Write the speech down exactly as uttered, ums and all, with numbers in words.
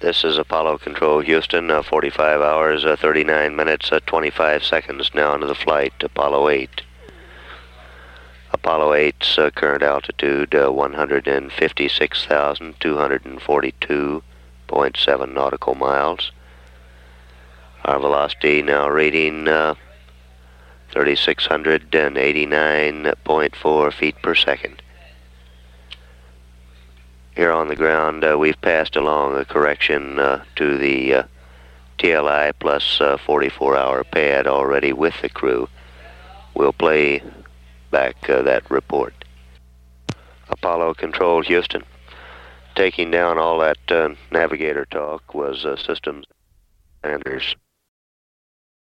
This is Apollo Control Houston, uh, forty-five hours, uh, thirty-nine minutes, uh, twenty-five seconds now into the flight, Apollo eight. Apollo eight's uh, current altitude, uh, one hundred fifty-six thousand two hundred forty-two point seven nautical miles. Our velocity now reading uh, three thousand six hundred eighty-nine point four feet per second. Here on the ground, uh, we've passed along a correction uh, to the uh, T L I plus uh, forty-four hour pad already with the crew. We'll play back uh, that report. Apollo Control Houston. Taking down all that uh, navigator talk was uh, systems Anders.